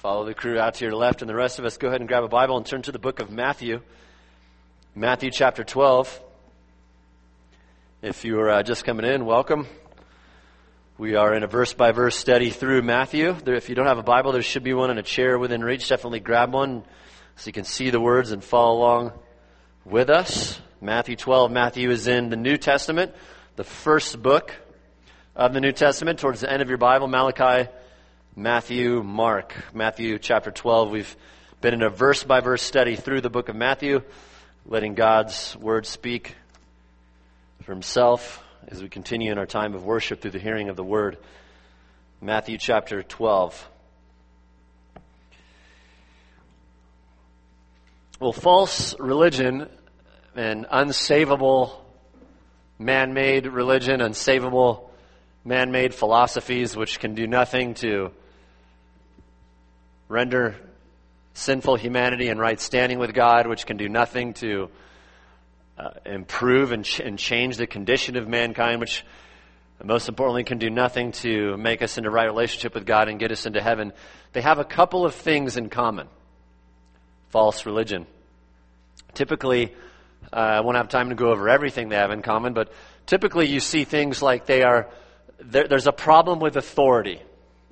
Follow the crew out to your left, and the rest of us go ahead and grab a Bible and turn to the book of Matthew. Matthew chapter 12. If you are just coming in, welcome. We are in a verse-by-verse study through Matthew. If you don't have a Bible, there should be one in a chair within reach. Definitely grab one so you can see the words and follow along with us. Matthew 12. Matthew is in the New Testament, the first book of the New Testament, towards the end of your Bible. Malachi, Matthew, Mark. Matthew chapter 12. We've been in a verse-by-verse study through the book of Matthew, letting God's word speak for himself as we continue in our time of worship through the hearing of the word. Matthew chapter 12. Well, false religion and unsavable man-made religion, unsavable man-made philosophies which can do nothing to render sinful humanity in right standing with God, which can do nothing to improve and change the condition of mankind, which most importantly can do nothing to make us into right relationship with God and get us into heaven. They have a couple of things in common. False religion. Typically, I won't have time to go over everything they have in common, but typically you see things like there's a problem with authority.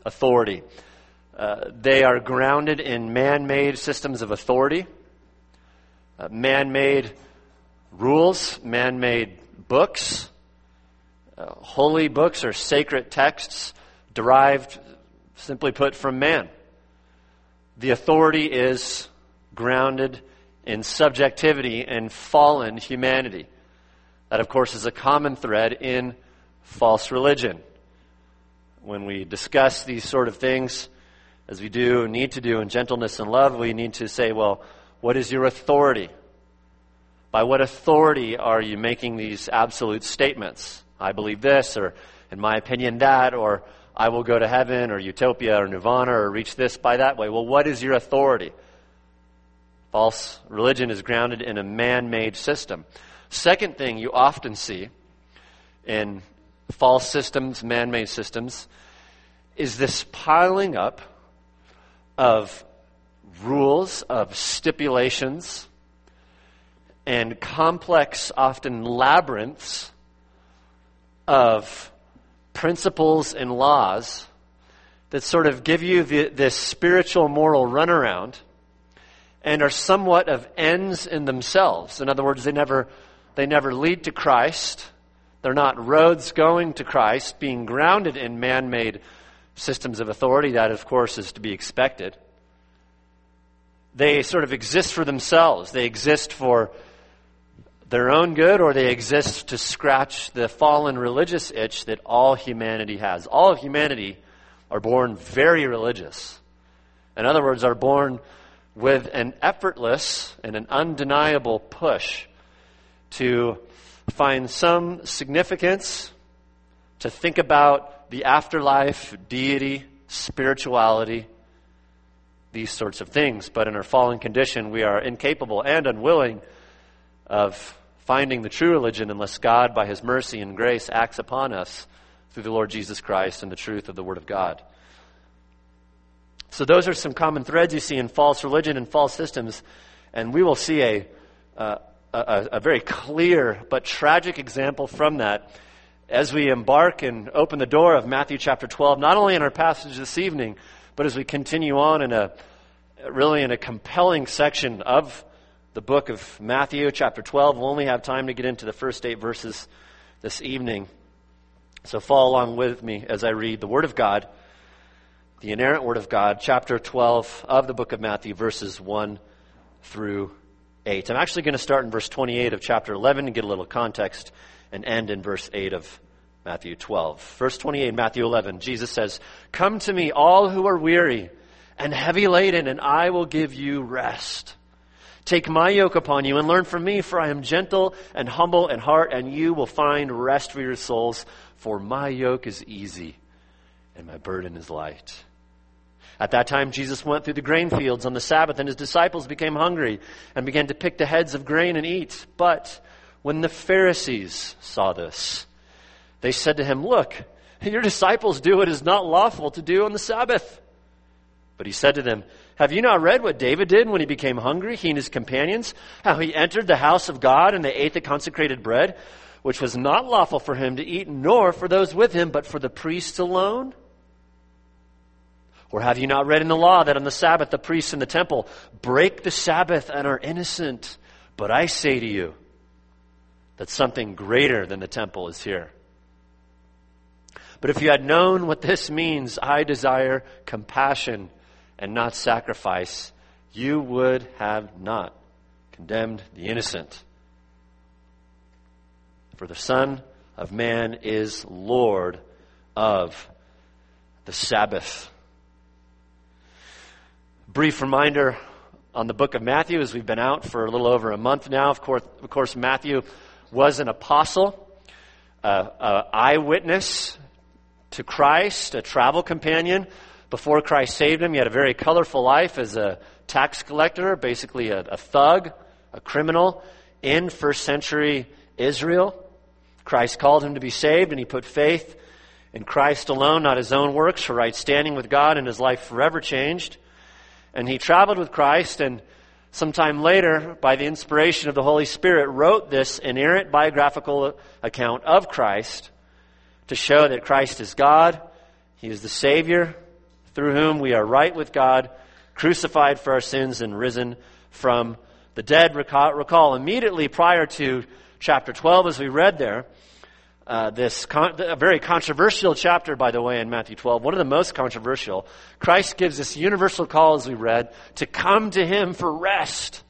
They are grounded in man-made systems of authority, man-made rules, man-made books, holy books or sacred texts derived, simply put, from man. The authority is grounded in subjectivity and fallen humanity. That, of course, is a common thread in false religion. When we discuss these sort of things, as we need to do in gentleness and love, we need to say, well, what is your authority? By what authority are you making these absolute statements? I believe this, or in my opinion that, or I will go to heaven, or utopia, or nirvana, or reach this by that way. Well, what is your authority? False religion is grounded in a man-made system. Second thing you often see in false systems, man-made systems, is this piling up of rules, of stipulations, and complex, often labyrinths of principles and laws that sort of give you this spiritual moral runaround and are somewhat of ends in themselves. In other words, they never lead to Christ. They're not roads going to Christ, being grounded in man-made systems of authority. That, of course, is to be expected. They sort of exist for themselves. They exist for their own good, or they exist to scratch the fallen religious itch that all humanity has. All of humanity are born very religious. In other words, are born with an effortless and an undeniable push to find some significance, to think about the afterlife, deity, spirituality, these sorts of things. But in our fallen condition, we are incapable and unwilling of finding the true religion unless God, by His mercy and grace, acts upon us through the Lord Jesus Christ and the truth of the Word of God. So those are some common threads you see in false religion and false systems, and we will see a very clear but tragic example from that as we embark and open the door of Matthew chapter 12, not only in our passage this evening, but as we continue on in a compelling section of the book of Matthew chapter 12. We'll only have time to get into the first 8 verses this evening. So follow along with me as I read the Word of God, the inerrant Word of God, chapter 12 of the book of Matthew, verses 1 through 8. I'm actually going to start in verse 28 of chapter 11 and get a little context and end in verse 8 of Matthew 12. Verse 28, Matthew 11, Jesus says, "Come to me, all who are weary and heavy laden, and I will give you rest. Take my yoke upon you and learn from me, for I am gentle and humble in heart, and you will find rest for your souls. For my yoke is easy and my burden is light." At that time, Jesus went through the grain fields on the Sabbath, and his disciples became hungry and began to pick the heads of grain and eat. But when the Pharisees saw this, they said to him, "Look, your disciples do what is not lawful to do on the Sabbath." But he said to them, have you not read what David did when he became hungry, he and his companions? How he entered the house of God and they ate the consecrated bread, which was not lawful for him to eat, nor for those with him, but for the priests alone? Or have you not read in the law that on the Sabbath the priests in the temple break the Sabbath and are innocent? But I say to you that something greater than the temple is here. But if you had known what this means, I desire compassion and not sacrifice, you would have not condemned the innocent. For the Son of Man is Lord of the Sabbath. Brief reminder on the book of Matthew, as we've been out for a little over a month now. Of course, Matthew was an apostle, an eyewitness to Christ, a travel companion. Before Christ saved him, he had a very colorful life as a tax collector, basically a thug, a criminal in first century Israel. Christ called him to be saved, and he put faith in Christ alone, not his own works, for right standing with God, and his life forever changed. And he traveled with Christ, and sometime later, by the inspiration of the Holy Spirit, wrote this inerrant biographical account of Christ to show that Christ is God, he is the Savior, through whom we are right with God, crucified for our sins and risen from the dead. Recall immediately prior to chapter 12, as we read there, a very controversial chapter, by the way, in Matthew 12, one of the most controversial. Christ gives this universal call, as we read, to come to him for rest.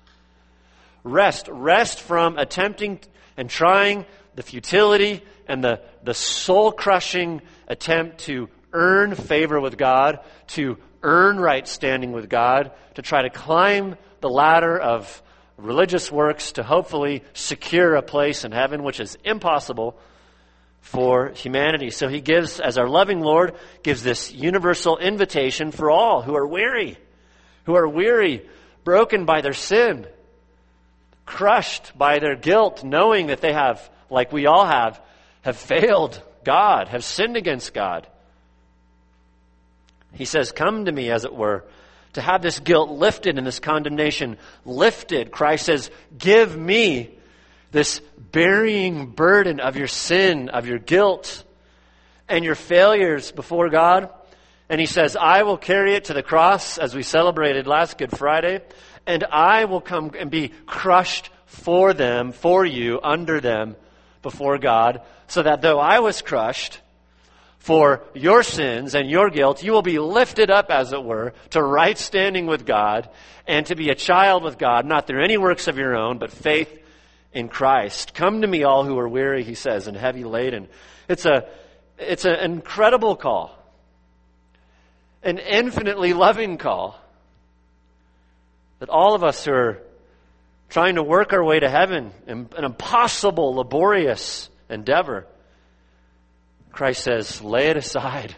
Rest from attempting and trying the futility and the soul-crushing attempt to earn favor with God, to earn right standing with God, to try to climb the ladder of religious works to hopefully secure a place in heaven, which is impossible for humanity. So he gives, as our loving Lord, gives this universal invitation for all who are weary, broken by their sin, crushed by their guilt, knowing that they have, like we all have failed God, have sinned against God. He says, come to me, as it were, to have this guilt lifted and this condemnation lifted. Christ says, give me this burying burden of your sin, of your guilt, and your failures before God. And he says, I will carry it to the cross, as we celebrated last Good Friday, and I will come and be crushed for them, for you, under them, before God, so that though I was crushed for your sins and your guilt, you will be lifted up, as it were, to right standing with God and to be a child with God, not through any works of your own, but faith in Christ. Come to me, all who are weary, he says, and heavy laden. It's an incredible call, an infinitely loving call, that all of us who are trying to work our way to heaven, an impossible, laborious endeavor, Christ says, lay it aside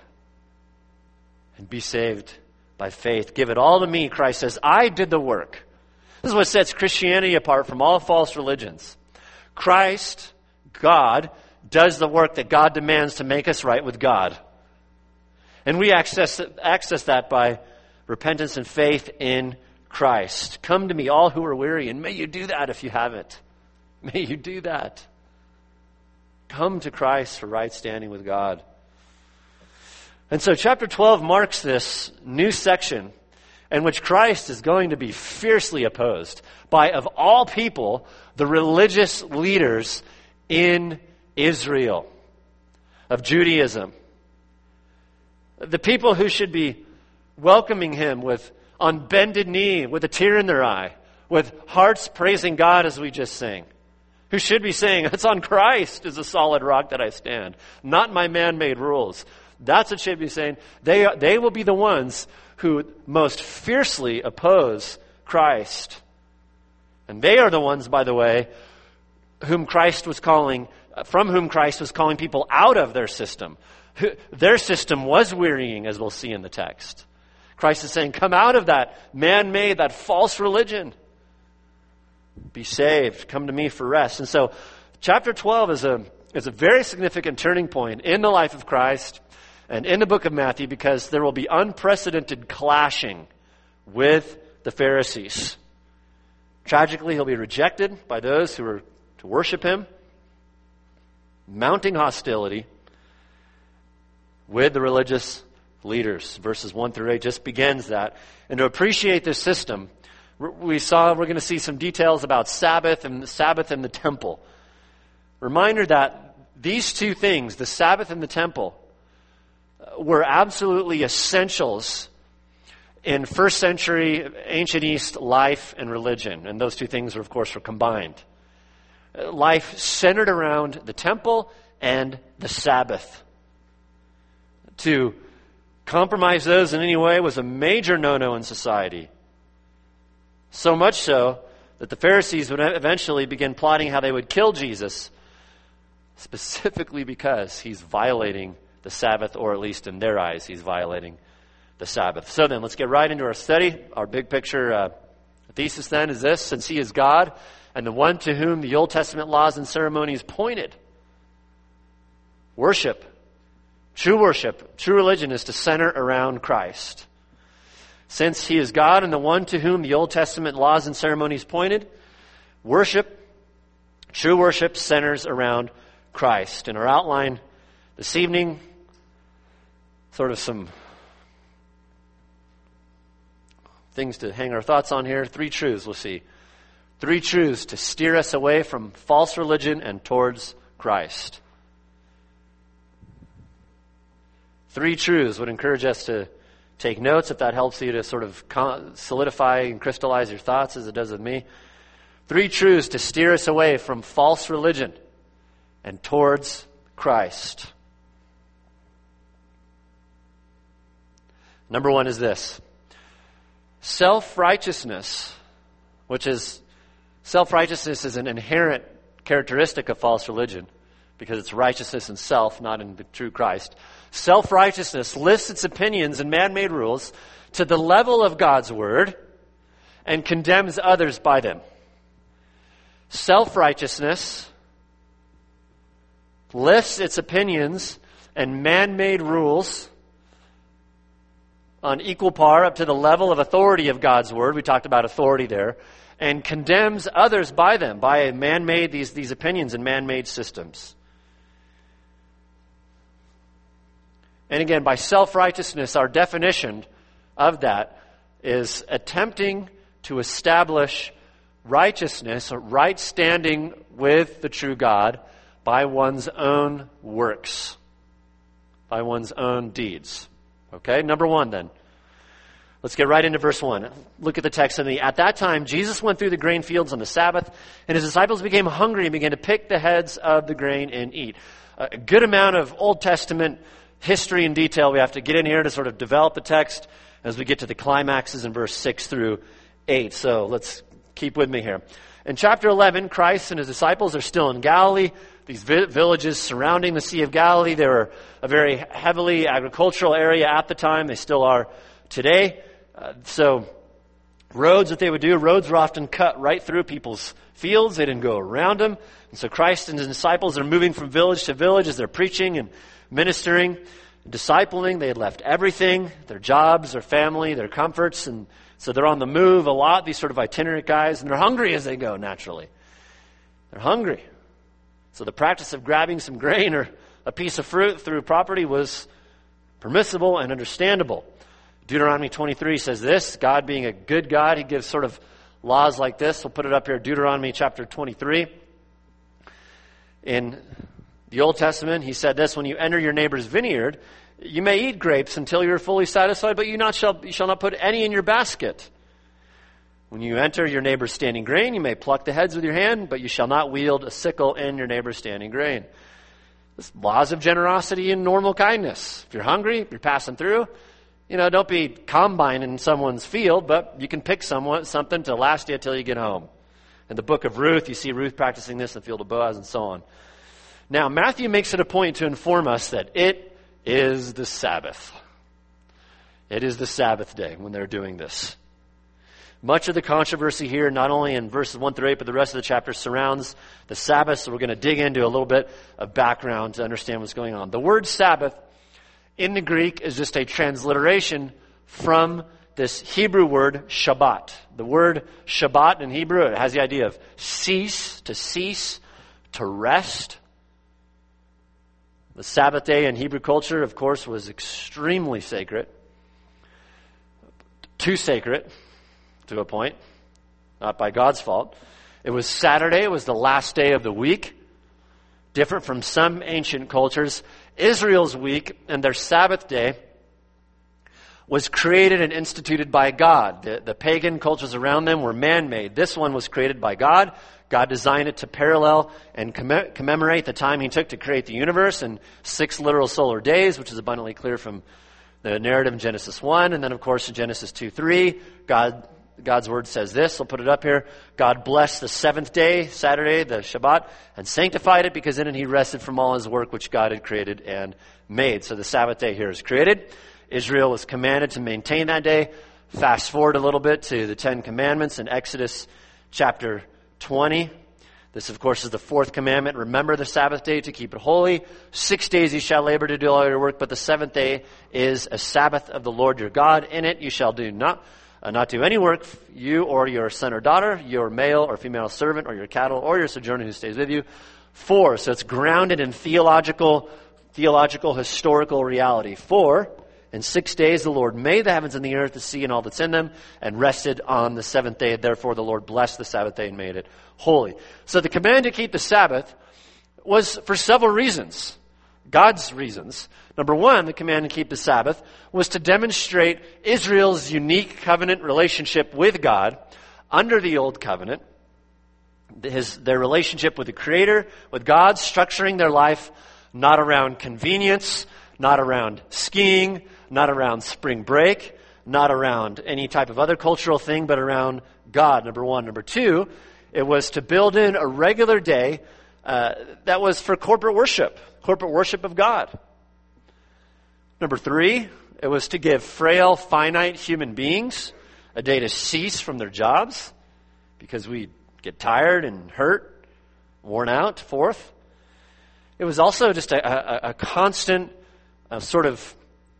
and be saved by faith. Give it all to me. Christ says, I did the work. This is what sets Christianity apart from all false religions. Christ, God, does the work that God demands to make us right with God. And we access that by repentance and faith in Christ. Come to me, all who are weary, and may you do that if you haven't. May you do that. Come to Christ for right standing with God. And so chapter 12 marks this new section in which Christ is going to be fiercely opposed by, of all people, the religious leaders in Israel, of Judaism. The people who should be welcoming him on bended knee, with a tear in their eye, with hearts praising God as we just sang. Who should be saying, it's on Christ is a solid rock that I stand, not my man-made rules. That's what should be saying. They will be the ones who most fiercely oppose Christ. And they are the ones, by the way, from whom Christ was calling people out of their system. Their system was wearying, as we'll see in the text. Christ is saying, come out of that man-made, that false religion. Be saved. Come to me for rest. And so chapter 12 is a very significant turning point in the life of Christ and in the book of Matthew because there will be unprecedented clashing with the Pharisees. Tragically, he'll be rejected by those who are to worship him, mounting hostility with the religious leaders. Verses 1 through 8 just begins that. And to appreciate this system, we're going to see some details about Sabbath and the temple. Reminder that these two things, the Sabbath and the temple, were absolutely essentials in first century ancient East life and religion. And those two things, of course, were combined. Life centered around the temple and the Sabbath. To compromise those in any way was a major no-no in society. So much so that the Pharisees would eventually begin plotting how they would kill Jesus, specifically because he's violating the Sabbath, or at least in their eyes, he's violating the Sabbath. So then, let's get right into our study. Our big picture thesis then is this: since he is God and the one to whom the Old Testament laws and ceremonies pointed, worship, true religion is to center around Christ. Since he is God and the one to whom the Old Testament laws and ceremonies pointed, true worship centers around Christ. In our outline this evening, sort of some things to hang our thoughts on here. 3 truths we'll see. 3 truths to steer us away from false religion and towards Christ. 3 truths would encourage us to take notes, if that helps you to sort of solidify and crystallize your thoughts as it does with me. 3 truths to steer us away from false religion and towards Christ. Number 1 is this: self-righteousness, self-righteousness is an inherent characteristic of false religion because it's righteousness in self, not in the true Christ. Self-righteousness lifts its opinions and man-made rules to the level of God's word and condemns others by them. Self-righteousness lifts its opinions and man-made rules on equal par up to the level of authority of God's word. We talked about authority there. And condemns others by them, by man-made, these opinions and man-made systems. And again, by self-righteousness, our definition of that is attempting to establish righteousness, or right standing with the true God, by one's own works, by one's own deeds. Okay, number 1 then. Let's get right into verse 1. Look at the text in me. At that time, Jesus went through the grain fields on the Sabbath, and his disciples became hungry and began to pick the heads of the grain and eat. A good amount of Old Testament history and detail we have to get in here to sort of develop the text as we get to the climaxes in verse 6 through 8. So let's keep with me here. In chapter 11, Christ and his disciples are still in Galilee. These villages surrounding the Sea of Galilee, they were a very heavily agricultural area at the time. They still are today. So roads were often cut right through people's fields. They didn't go around them. And so Christ and his disciples are moving from village to village as they're preaching and ministering, discipling. They had left everything, their jobs, their family, their comforts, and so they're on the move a lot, these sort of itinerant guys, and they're hungry as they go, naturally. They're hungry. So the practice of grabbing some grain or a piece of fruit through property was permissible and understandable. Deuteronomy 23 says this: God being a good God, he gives sort of laws like this. We'll put it up here, Deuteronomy chapter 23. In the Old Testament, he said this: when you enter your neighbor's vineyard, you may eat grapes until you are fully satisfied, but you shall not put any in your basket. When you enter your neighbor's standing grain, you may pluck the heads with your hand, but you shall not wield a sickle in your neighbor's standing grain. This laws of generosity and normal kindness. If you're hungry, if you're passing through, don't be combining someone's field, but you can pick something to last you until you get home. In the book of Ruth, you see Ruth practicing this in the field of Boaz and so on. Now, Matthew makes it a point to inform us that it is the Sabbath. It is the Sabbath day when they're doing this. Much of the controversy here, not only in verses 1 through 8, but the rest of the chapter surrounds the Sabbath, so we're going to dig into a little bit of background to understand what's going on. The word Sabbath in the Greek is just a transliteration from this Hebrew word Shabbat. The word Shabbat in Hebrew, it has the idea of cease, to rest. The Sabbath day in Hebrew culture, of course, was extremely sacred. Too sacred, to a point, not by God's fault. It was Saturday, it was the last day of the week. Different from some ancient cultures, Israel's week and their Sabbath day was created and instituted by God. The pagan cultures around them were man-made. This one was created by God. God designed it to parallel and commemorate the time He took to create the universe in 6 literal solar days, which is abundantly clear from the narrative in Genesis 1. And then, of course, in Genesis 2:3, God's word says this. I'll put it up here. God blessed the 7th day, Saturday, the Shabbat, and sanctified it because in it He rested from all His work which God had created and made. So the Sabbath day here is created. Israel was commanded to maintain that day. Fast forward a little bit to the 10 Commandments in Exodus chapter 20. This, of course, is the 4th commandment. Remember the Sabbath day to keep it holy. 6 days you shall labor to do all your work, but the 7th day is a Sabbath of the Lord your God. In it you shall do not do any work, you or your son or daughter, your male or female servant, or your cattle, or your sojourner who stays with you. 4, so it's grounded in theological, historical reality. 4, in 6 days the Lord made the heavens and the earth, the sea and all that's in them, and rested on the 7th day. Therefore the Lord blessed the Sabbath day and made it holy. So the command to keep the Sabbath was for several reasons. God's reasons. Number 1, the command to keep the Sabbath was to demonstrate Israel's unique covenant relationship with God under the Old Covenant. Their relationship with the Creator, with God, structuring their life not around convenience, not around skiing, not around spring break, not around any type of other cultural thing, but around God, number 1. Number 2, it was to build in a regular day that was for corporate worship of God. Number 3, it was to give frail, finite human beings a day to cease from their jobs because we get tired and hurt, worn out. 4th, it was also just a constant sort of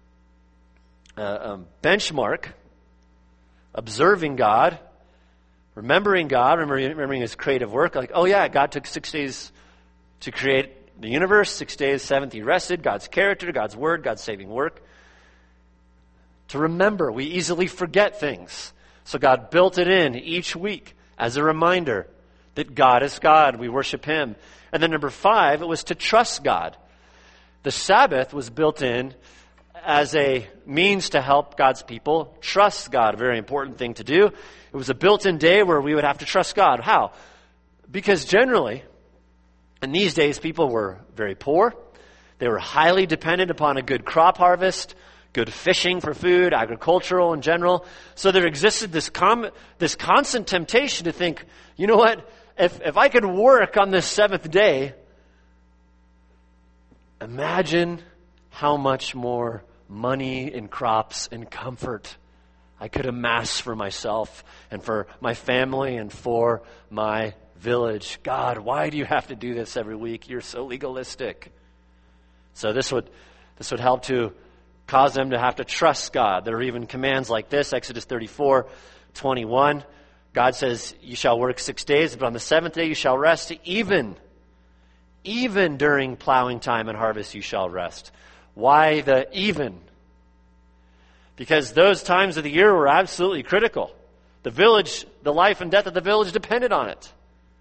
benchmark, observing God, remembering God, remembering His creative work. Like, oh yeah, God took 6 days to create the universe, 6 days, 7th He rested. God's character, God's word, God's saving work. To remember, we easily forget things. So God built it in each week as a reminder that God is God. We worship Him. And then number 5, it was to trust God. The Sabbath was built in as a means to help God's people trust God, a very important thing to do. It was a built-in day where we would have to trust God. How? Because generally, in these days, people were very poor. They were highly dependent upon a good crop harvest, good fishing for food, agricultural in general. So there existed this constant temptation to think, you know what, if I could work on this 7th day, imagine how much more money and crops and comfort I could amass for myself and for my family and for my village. God, why do you have to do this every week? You're so legalistic. So this would help to cause them to have to trust God. There are even commands like this, Exodus 34:21. God says, you shall work 6 days, but on the 7th day you shall rest. Even during plowing time and harvest you shall rest. Why the even? Because those times of the year were absolutely critical. The village, the life and death of the village depended on it.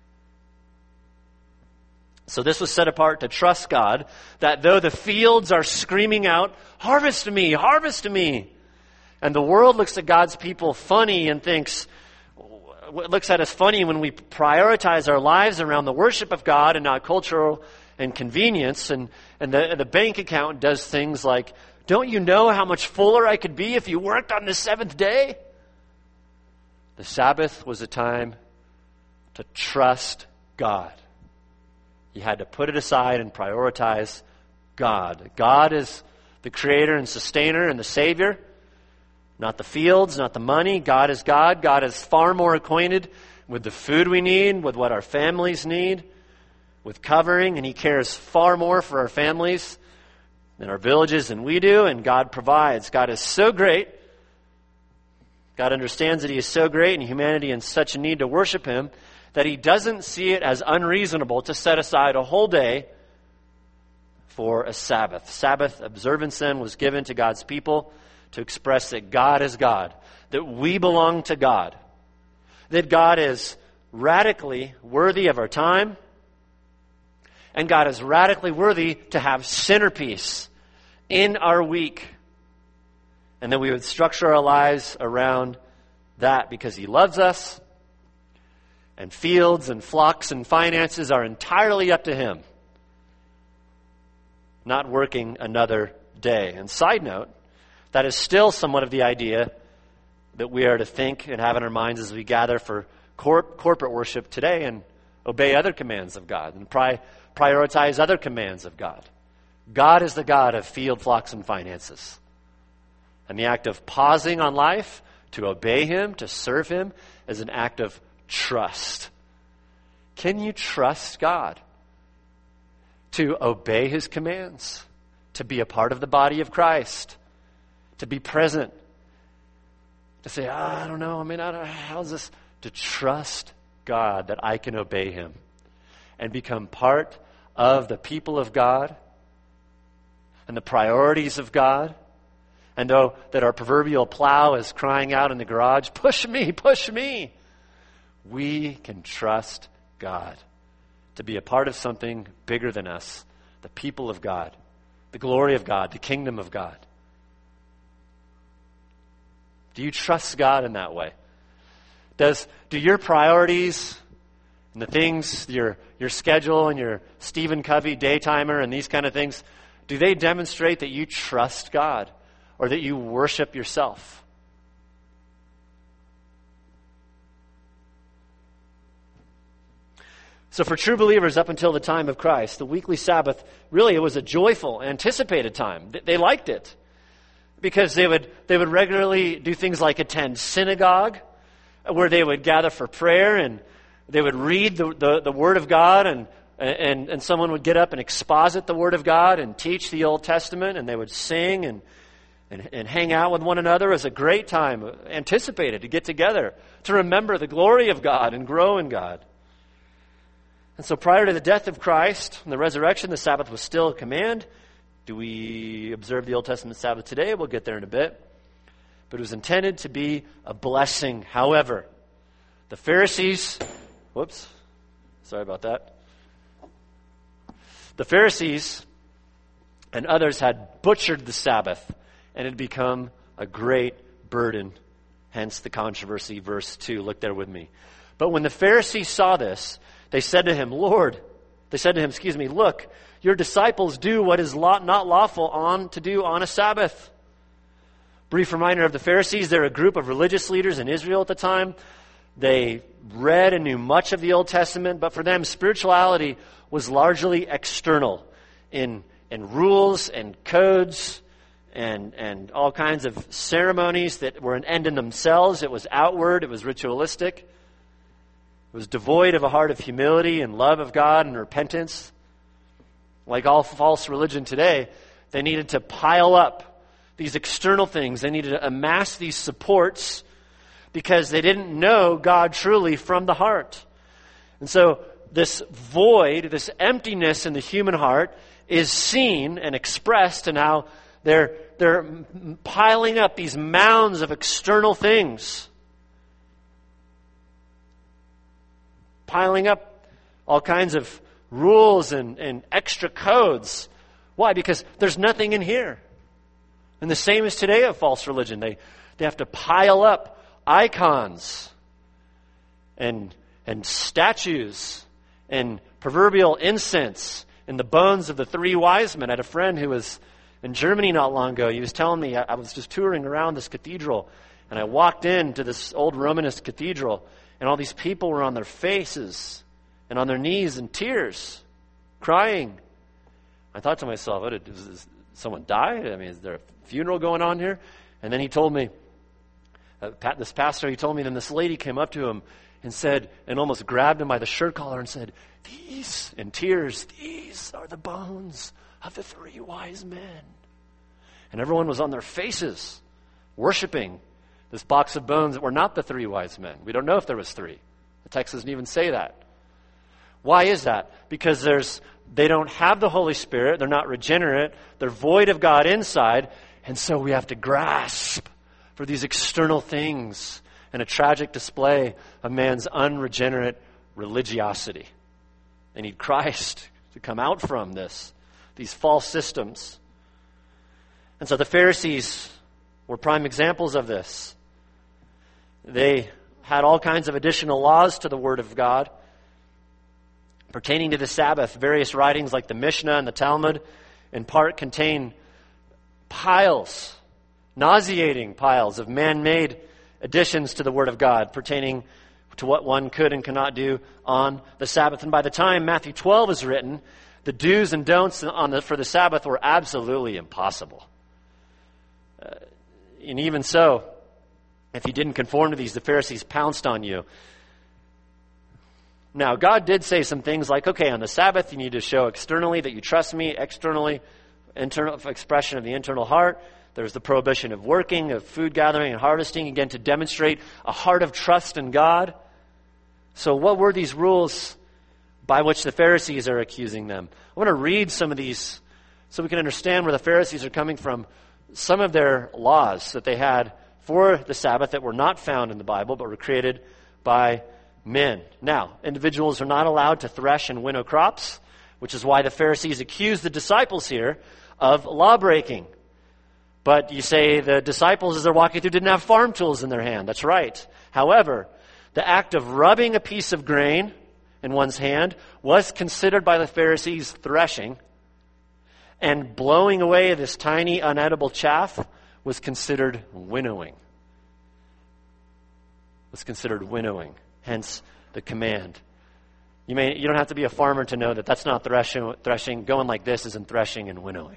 So this was set apart to trust God, that though the fields are screaming out, harvest me, and the world looks at God's people funny and looks at us funny when we prioritize our lives around the worship of God and not cultural and convenience, and the bank account does things like, don't you know how much fuller I could be if you worked on the 7th day? The Sabbath was a time to trust God. You had to put it aside and prioritize God. God is the creator and sustainer and the savior, not the fields, not the money. God is God. God is far more acquainted with the food we need, with what our families need, with covering, and He cares far more for our families in our villages than we do, and God provides. God is so great. God understands that He is so great and humanity in such a need to worship Him that He doesn't see it as unreasonable to set aside a whole day for a Sabbath. Sabbath observance then was given to God's people to express that God is God, that we belong to God, that God is radically worthy of our time, and God is radically worthy to have centerpiece in our week, and that we would structure our lives around that because He loves us, and fields and flocks and finances are entirely up to Him, not working another day. And side note, that is still somewhat of the idea that we are to think and have in our minds as we gather for corporate worship today and obey other commands of God and prioritize other commands of God. God is the God of field, flocks, and finances. And the act of pausing on life to obey Him, to serve Him, is an act of trust. Can you trust God to obey His commands, to be a part of the body of Christ, to be present, to say, I don't know, how's this? To trust God that I can obey Him and become part of the people of God and the priorities of God. And though that our proverbial plow is crying out in the garage, push me, we can trust God to be a part of something bigger than us, the people of God, the glory of God, the kingdom of God. Do you trust God in that way? Do your priorities and the things, your schedule and your Stephen Covey daytimer and these kind of things, do they demonstrate that you trust God or that you worship yourself? So for true believers up until the time of Christ, the weekly Sabbath, really it was a joyful, anticipated time. They liked it because they would regularly do things like attend synagogue, where they would gather for prayer and they would read the Word of God and someone would get up and exposit the Word of God and teach the Old Testament, and they would sing and hang out with one another. It was a great time, anticipated, to get together, to remember the glory of God and grow in God. And so prior to the death of Christ and the resurrection, the Sabbath was still a command. Do we observe the Old Testament Sabbath today? We'll get there in a bit. But it was intended to be a blessing. However, the Pharisees, sorry about that. The Pharisees and others had butchered the Sabbath, and it had become a great burden. Hence the controversy, verse 2. Look there with me. But when the Pharisees saw this, they said to him, look, your disciples do what is not lawful to do on a Sabbath. Brief reminder of the Pharisees. They're a group of religious leaders in Israel at the time. They read and knew much of the Old Testament, but for them, spirituality was largely external in rules and codes and all kinds of ceremonies that were an end in themselves. It was outward. It was ritualistic. It was devoid of a heart of humility and love of God and repentance. Like all false religion today, they needed to pile up these external things. They needed to amass these supports because they didn't know God truly from the heart. And so this void, this emptiness in the human heart is seen and expressed in how they're piling up these mounds of external things. Piling up all kinds of rules and extra codes. Why? Because there's nothing in here. And the same is today of false religion. They have to pile up icons and statues and proverbial incense and the bones of the three wise men. I had a friend who was in Germany not long ago. He was telling me, I was just touring around this cathedral, and I walked into this old Romanist cathedral, and all these people were on their faces and on their knees in tears, crying. I thought to myself, did someone die? Is there a funeral going on here? And then he told me, this pastor, he told me, then this lady came up to him and said, and almost grabbed him by the shirt collar and said, these, in tears, these are the bones of the three wise men. And everyone was on their faces, worshiping this box of bones that were not the three wise men. We don't know if there was three. The text doesn't even say that. Why is that? Because they don't have the Holy Spirit, they're not regenerate, they're void of God inside, and so we have to grasp for these external things and a tragic display of man's unregenerate religiosity. They need Christ to come out from these false systems. And so the Pharisees were prime examples of this. They had all kinds of additional laws to the Word of God pertaining to the Sabbath. Various writings like the Mishnah and the Talmud in part contain piles, nauseating piles of man-made additions to the Word of God pertaining to what one could and cannot do on the Sabbath. And by the time Matthew 12 is written, the do's and don'ts for the Sabbath were absolutely impossible. And even so, if you didn't conform to these, the Pharisees pounced on you. Now, God did say some things like, okay, on the Sabbath you need to show externally that you trust me, externally, internal expression of the internal heart. There's the prohibition of working, of food gathering and harvesting, again, to demonstrate a heart of trust in God. So what were these rules by which the Pharisees are accusing them? I want to read some of these so we can understand where the Pharisees are coming from. Some of their laws that they had for the Sabbath that were not found in the Bible but were created by men. Now, individuals are not allowed to thresh and winnow crops, which is why the Pharisees accuse the disciples here of law-breaking. But you say the disciples, as they're walking through, didn't have farm tools in their hand. That's right. However, the act of rubbing a piece of grain in one's hand was considered by the Pharisees threshing, and blowing away this tiny, unedible chaff was considered winnowing. Hence the command. You don't have to be a farmer to know that that's not threshing. Going like this isn't threshing and winnowing.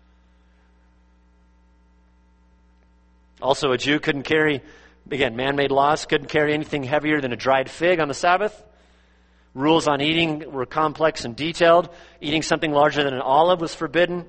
Also, a Jew couldn't carry, again, man-made laws, couldn't carry anything heavier than a dried fig on the Sabbath. Rules on eating were complex and detailed. Eating something larger than an olive was forbidden.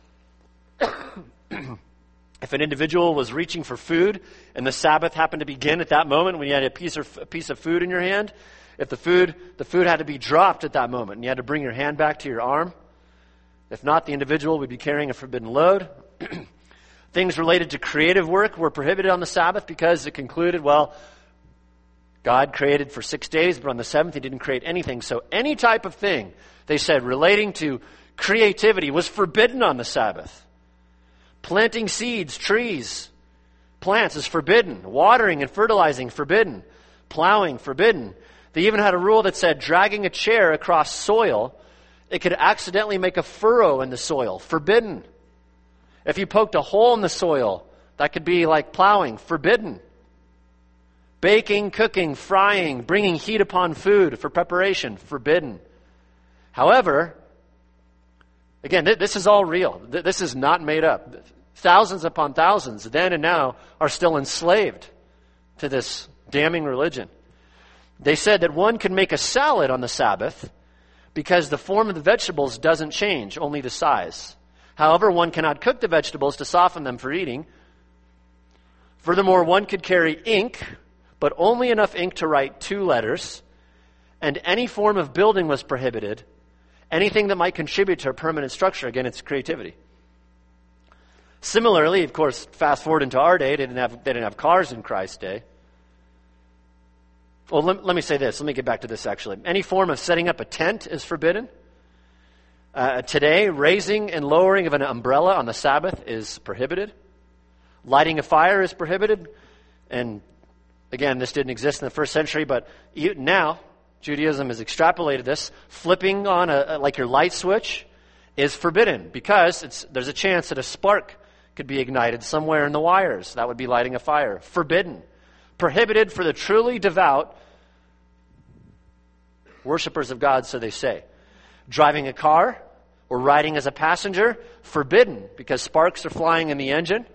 If an individual was reaching for food and the Sabbath happened to begin at that moment when you had a piece of food in your hand, if the food had to be dropped at that moment and you had to bring your hand back to your arm. If not, the individual would be carrying a forbidden load. Things related to creative work were prohibited on the Sabbath because it concluded, well, God created for 6 days, but on the seventh He didn't create anything. So any type of thing, they said, relating to creativity was forbidden on the Sabbath. Planting seeds, trees, plants is forbidden. Watering and fertilizing, forbidden. Plowing, forbidden. They even had a rule that said dragging a chair across soil, it could accidentally make a furrow in the soil, forbidden. If you poked a hole in the soil, that could be like plowing, forbidden. Baking, cooking, frying, bringing heat upon food for preparation, forbidden. However, again, this is all real. This is not made up. Thousands upon thousands, then and now, are still enslaved to this damning religion. They said that one could make a salad on the Sabbath because the form of the vegetables doesn't change, only the size. However, one cannot cook the vegetables to soften them for eating. Furthermore, one could carry ink, but only enough ink to write 2 letters, and any form of building was prohibited. Anything that might contribute to a permanent structure, again, it's creativity. Similarly, of course, fast forward into our day, they didn't have cars in Christ's day. Well, let me say this. Let me get back to this, actually. Any form of setting up a tent is forbidden. Today, raising and lowering of an umbrella on the Sabbath is prohibited. Lighting a fire is prohibited. And again, this didn't exist in the first century, but now Judaism has extrapolated this. Flipping on like your light switch is forbidden because there's a chance that a spark could be ignited somewhere in the wires. That would be lighting a fire. Forbidden. Prohibited for the truly devout worshipers of God, so they say. Driving a car or riding as a passenger, forbidden because sparks are flying in the engine.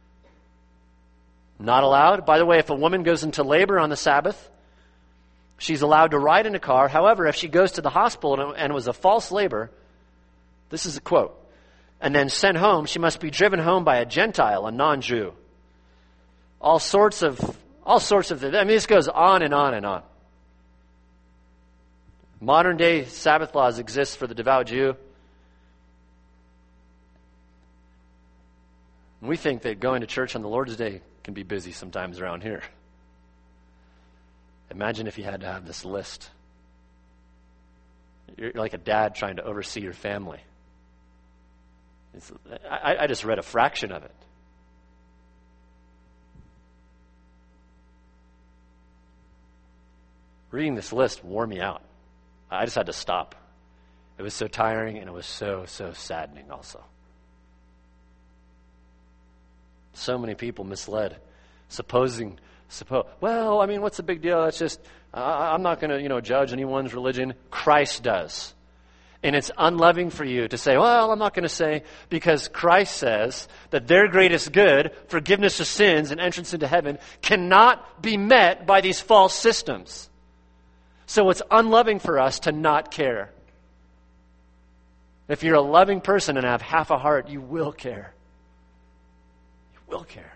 Not allowed. By the way, if a woman goes into labor on the Sabbath, she's allowed to ride in a car. However, if she goes to the hospital and it was a false labor, this is a quote, and then sent home, she must be driven home by a Gentile, a non-Jew. All sorts of this goes on and on and on. Modern day Sabbath laws exist for the devout Jew. And we think that going to church on the Lord's Day can be busy sometimes around here. Imagine if you had to have this list. You're like a dad trying to oversee your family. I just read a fraction of it. Reading this list wore me out. I just had to stop. It was so tiring, and it was so saddening also. So many people misled, well, I mean, what's the big deal? It's just, I'm not going to, judge anyone's religion. Christ does. And it's unloving for you to say, well, I'm not going to say, because Christ says that their greatest good, forgiveness of sins and entrance into heaven, cannot be met by these false systems. So it's unloving for us to not care. If you're a loving person and have half a heart, you will care. You will care.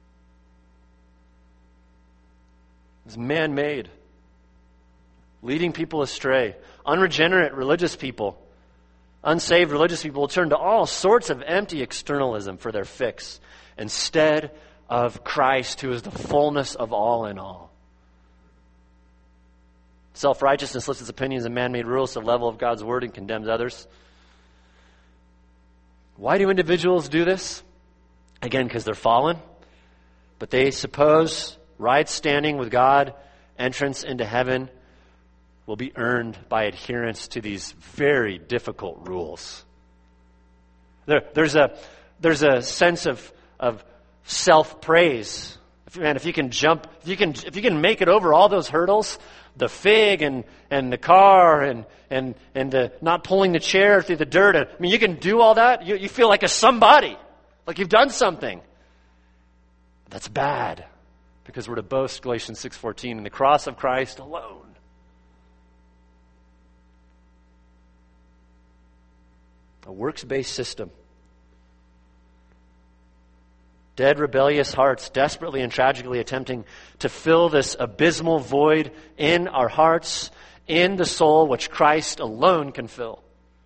It's man-made, leading people astray. Unregenerate religious people, unsaved religious people will turn to all sorts of empty externalism for their fix instead of Christ, who is the fullness of all in all. Self-righteousness lifts its opinions and man-made rules to the level of God's word and condemns others. Why do individuals do this? Again, because they're fallen. But they suppose right standing with God, entrance into heaven, will be earned by adherence to these very difficult rules. There's a sense of self-praise. If you can make it over all those hurdles, the fig and the car and the not pulling the chair through the dirt. You can do all that. You feel like a somebody, like you've done something. That's bad, because we're to boast, Galatians 6:14, in the cross of Christ alone. A works-based system. Dead, rebellious hearts, desperately and tragically attempting to fill this abysmal void in our hearts, in the soul, which Christ alone can fill.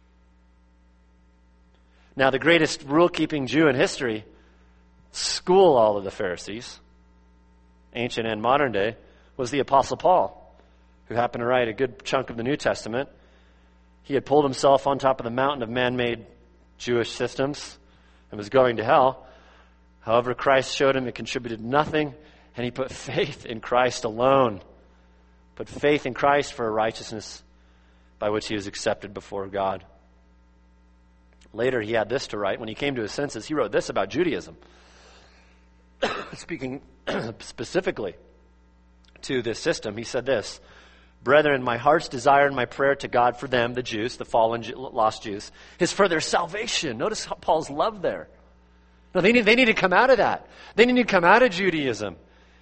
Now, the greatest rule-keeping Jew in history, school all of the Pharisees, ancient and modern day, was the Apostle Paul, who happened to write a good chunk of the New Testament. He had pulled himself on top of the mountain of man-made Jewish systems and was going to hell. However, Christ showed him it contributed nothing, and he put faith in Christ alone. Put faith in Christ for a righteousness by which he was accepted before God. Later, he had this to write. When he came to his senses, he wrote this about Judaism. Speaking specifically to this system, he said this: "Brethren, my heart's desire and my prayer to God for them," the Jews, the fallen lost Jews, "is for their salvation." Notice Paul's love there. No, they need to come out of that. They need to come out of Judaism.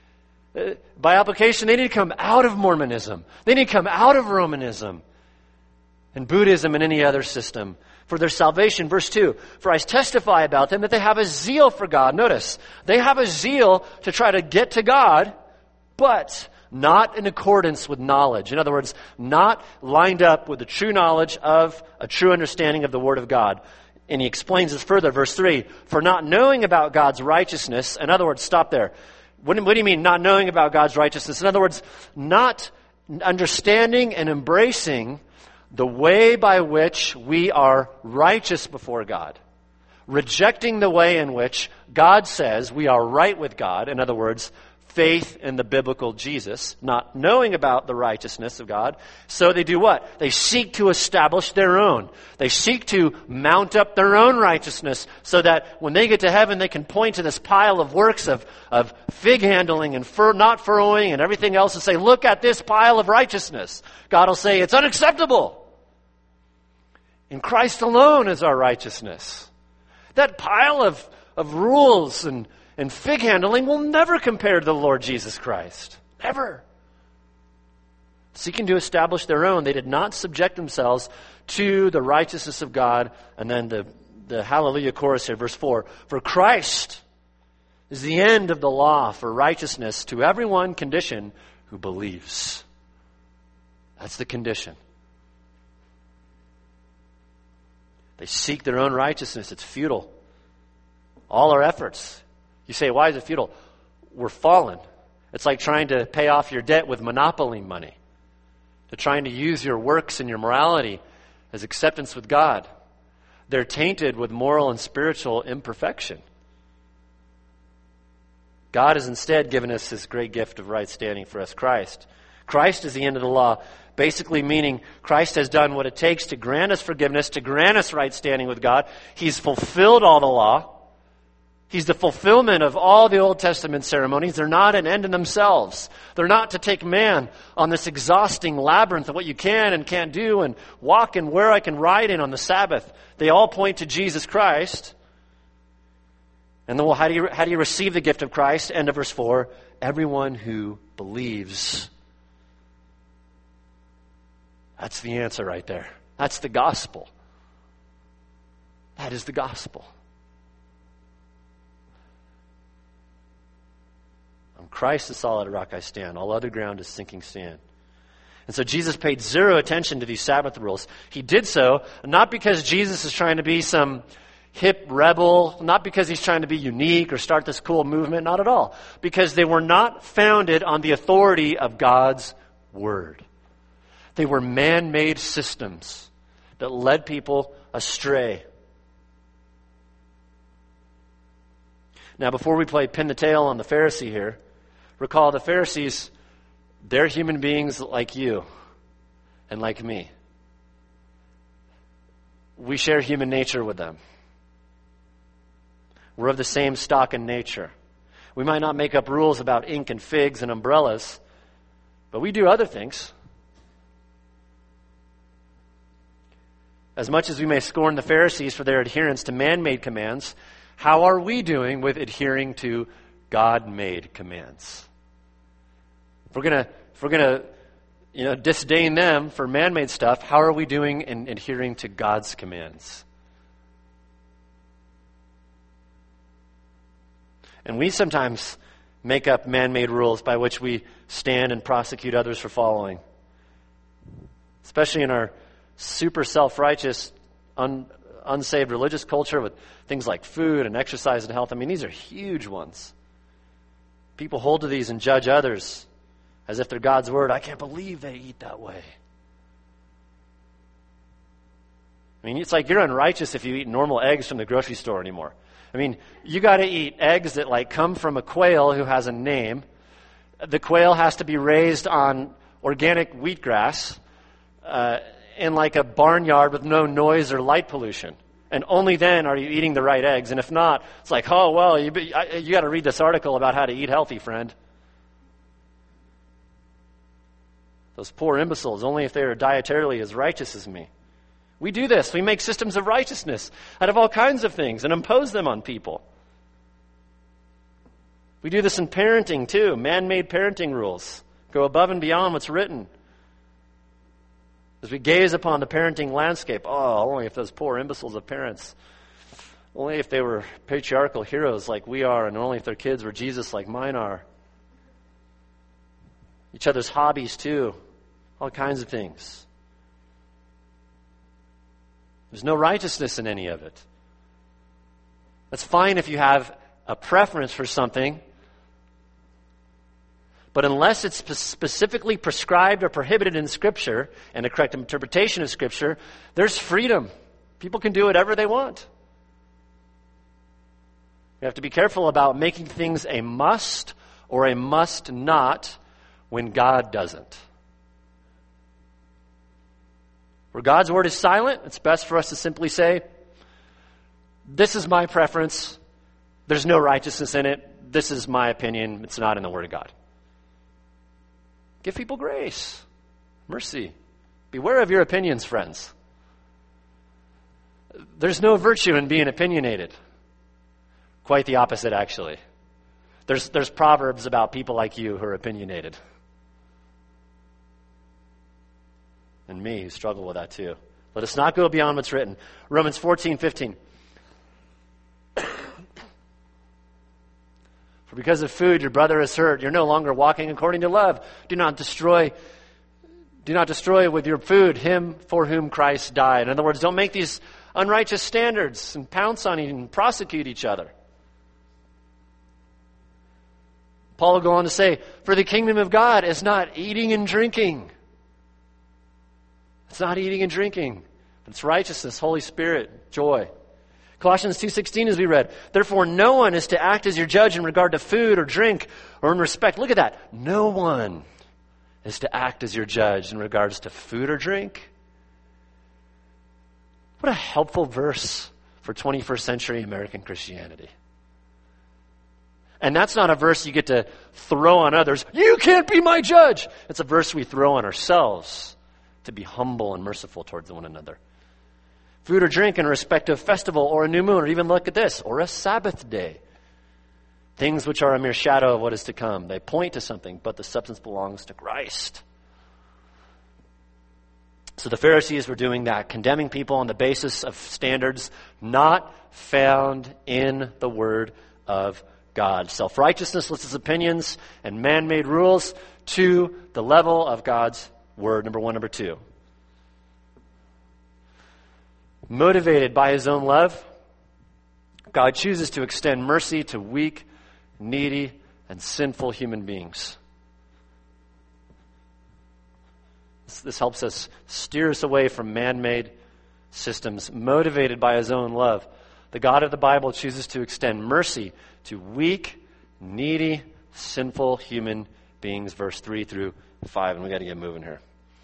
By application, they need to come out of Mormonism. They need to come out of Romanism and Buddhism and any other system for their salvation. Verse 2, "For I testify about them that they have a zeal for God." Notice, they have a zeal to try to get to God, but not in accordance with knowledge. In other words, not lined up with the true knowledge of a true understanding of the Word of God. And he explains this further, verse 3, "For not knowing about God's righteousness," in other words, stop there. What do you mean, not knowing about God's righteousness? In other words, not understanding and embracing the way by which we are righteous before God. Rejecting the way in which God says we are right with God. In other words, faith in the biblical Jesus, not knowing about the righteousness of God. So they do what? They seek to establish their own. They seek to mount up their own righteousness so that when they get to heaven, they can point to this pile of works of fig handling and not furrowing and everything else and say, "Look at this pile of righteousness." God will say, "It's unacceptable. In Christ alone is our righteousness." That pile of rules and fig handling will never compare to the Lord Jesus Christ. Never. Seeking to establish their own, they did not subject themselves to the righteousness of God and then the the hallelujah chorus here, verse 4. For Christ is the end of the law for righteousness to everyone condition who believes. That's the condition. They seek their own righteousness. It's futile. All our efforts. You say, why is it futile? We're fallen. It's like trying to pay off your debt with monopoly money. To trying to use your works and your morality as acceptance with God. They're tainted with moral and spiritual imperfection. God has instead given us His great gift of right standing for us, Christ. Christ is the end of the law, basically meaning Christ has done what it takes to grant us forgiveness, to grant us right standing with God. He's fulfilled all the law. He's the fulfillment of all the Old Testament ceremonies. They're not an end in themselves. They're not to take man on this exhausting labyrinth of what you can and can't do and walk and where I can ride in on the Sabbath. They all point to Jesus Christ. And then, well, how do you receive the gift of Christ? End of verse 4. Everyone who believes. That's the answer right there. That's the gospel. That is the gospel. On Christ the solid rock I stand. All other ground is sinking sand. And so Jesus paid zero attention to these Sabbath rules. He did so not because Jesus is trying to be some hip rebel, not because he's trying to be unique or start this cool movement, not at all. Because they were not founded on the authority of God's Word. They were man-made systems that led people astray. Now, before we play pin the tail on the Pharisee here, recall the Pharisees, they're human beings like you and like me. We share human nature with them. We're of the same stock and nature. We might not make up rules about ink and figs and umbrellas, but we do other things. As much as we may scorn the Pharisees for their adherence to man-made commands, how are we doing with adhering to God-made commands? If we're gonna disdain them for man-made stuff, how are we doing in adhering to God's commands? And we sometimes make up man-made rules by which we stand and prosecute others for following. Especially in our super self-righteous, unsaved religious culture with things like food and exercise and health. I mean, these are huge ones. People hold to these and judge others as if they're God's word. I can't believe they eat that way. I mean, it's like you're unrighteous if you eat normal eggs from the grocery store anymore. I mean, you got to eat eggs that come from a quail who has a name. The quail has to be raised on organic wheatgrass in like a barnyard with no noise or light pollution. And only then are you eating the right eggs. And if not, it's like, oh, well, you got to read this article about how to eat healthy, friend. Those poor imbeciles, only if they are dietarily as righteous as me. We do this. We make systems of righteousness out of all kinds of things and impose them on people. We do this in parenting, too. Man-made parenting rules go above and beyond what's written. As we gaze upon the parenting landscape, only if those poor imbeciles of parents, only if they were patriarchal heroes like we are, and only if their kids were Jesus like mine are. Each other's hobbies, too. All kinds of things. There's no righteousness in any of it. That's fine if you have a preference for something, but unless it's specifically prescribed or prohibited in Scripture and a correct interpretation of Scripture, there's freedom. People can do whatever they want. You have to be careful about making things a must or a must not when God doesn't. Where God's word is silent, it's best for us to simply say, this is my preference. There's no righteousness in it. This is my opinion. It's not in the Word of God. Give people grace, mercy. Beware of your opinions, friends. There's no virtue in being opinionated. Quite the opposite, actually. There's proverbs about people like you who are opinionated. And me, who struggle with that too. Let us not go beyond what's written. Romans 14:15. For because of food your brother is hurt. You're no longer walking according to love. Do not destroy with your food him for whom Christ died. In other words, don't make these unrighteous standards and pounce on and prosecute each other. Paul will go on to say, for the kingdom of God is not eating and drinking. It's not eating and drinking. But it's righteousness, Holy Spirit, joy. Colossians 2:16 as we read, therefore no one is to act as your judge in regard to food or drink or in respect. Look at that. No one is to act as your judge in regards to food or drink. What a helpful verse for 21st century American Christianity. And that's not a verse you get to throw on others. You can't be my judge. It's a verse we throw on ourselves to be humble and merciful towards one another. Food or drink in respect of festival or a new moon, or even look at this, or a Sabbath day. Things which are a mere shadow of what is to come. They point to something, but the substance belongs to Christ. So the Pharisees were doing that, condemning people on the basis of standards not found in the Word of God. Self-righteousness lists its opinions and man-made rules to the level of God's Word, number one. Number two, motivated by his own love, God chooses to extend mercy to weak, needy, and sinful human beings. This helps us steer us away from man-made systems. Motivated by his own love, the God of the Bible chooses to extend mercy to weak, needy, sinful human beings. Verse 3 through 5, and we got to get moving here.